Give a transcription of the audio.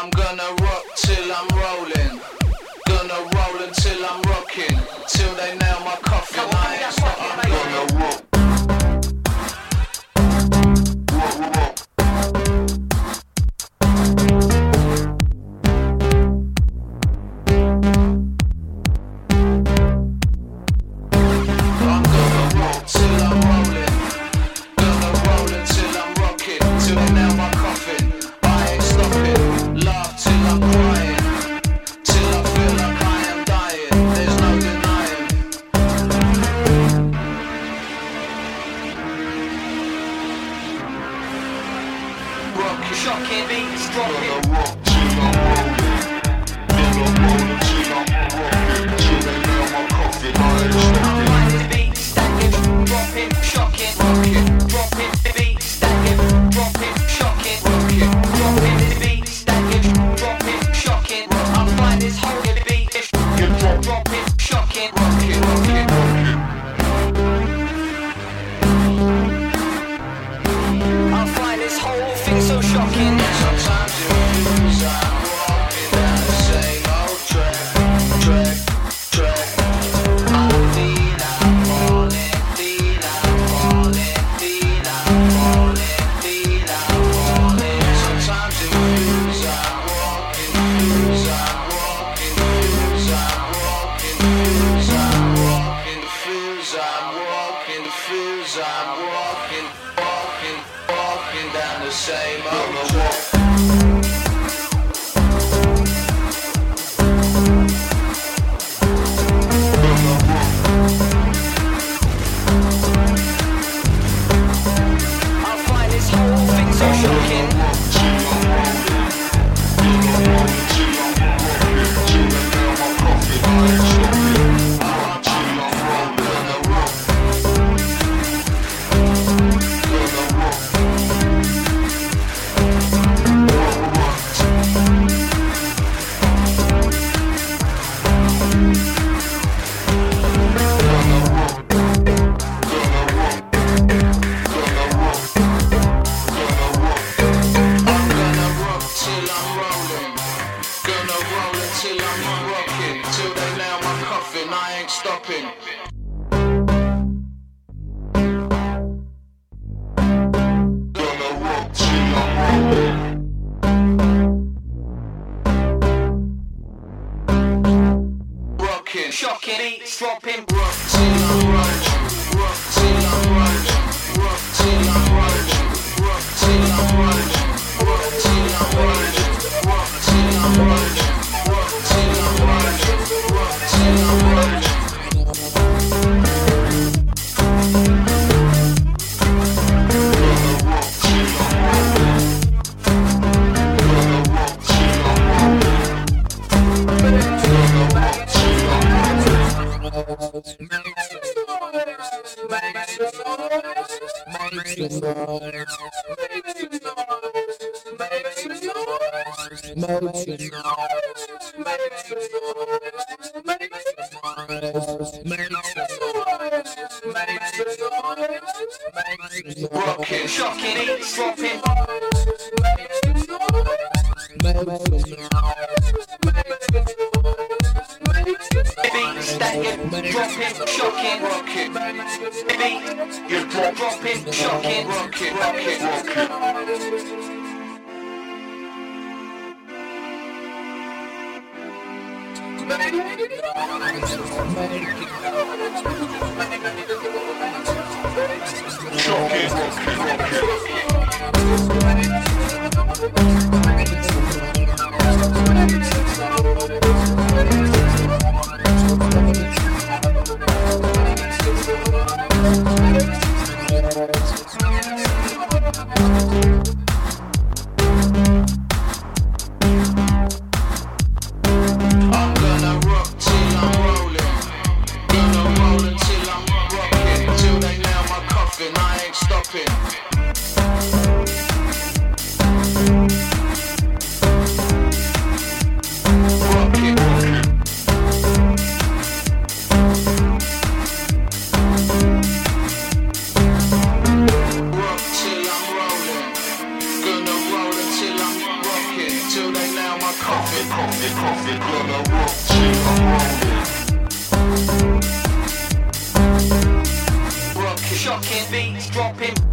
I'm gonna rock till I'm rolling. Gonna roll until I'm rocking. Till they nail my coffin. I ain't stop, I'm gonna rock. Shocking beats dropping. Shocking beats dropping. Rock till I'm rolling. Rock till I'm rolling. Rock till I'm rolling. Rock till I'm rolling. Rock till I'm rolling. Rock till I'm rolling. Rock till I'm rolling. Rock till I'm rolling. Rockin', shocking, beats dropping. Beats stacking, dropping, shocking, rockin'. Beat, you dropping, shocking, rockin', rockin', rockin'. I'm gonna rock till I'm rolling. Gonna roll until I'm rocking. nail my coffin. Gonna rock till I'm rolling. Rocking, shocking beats dropping.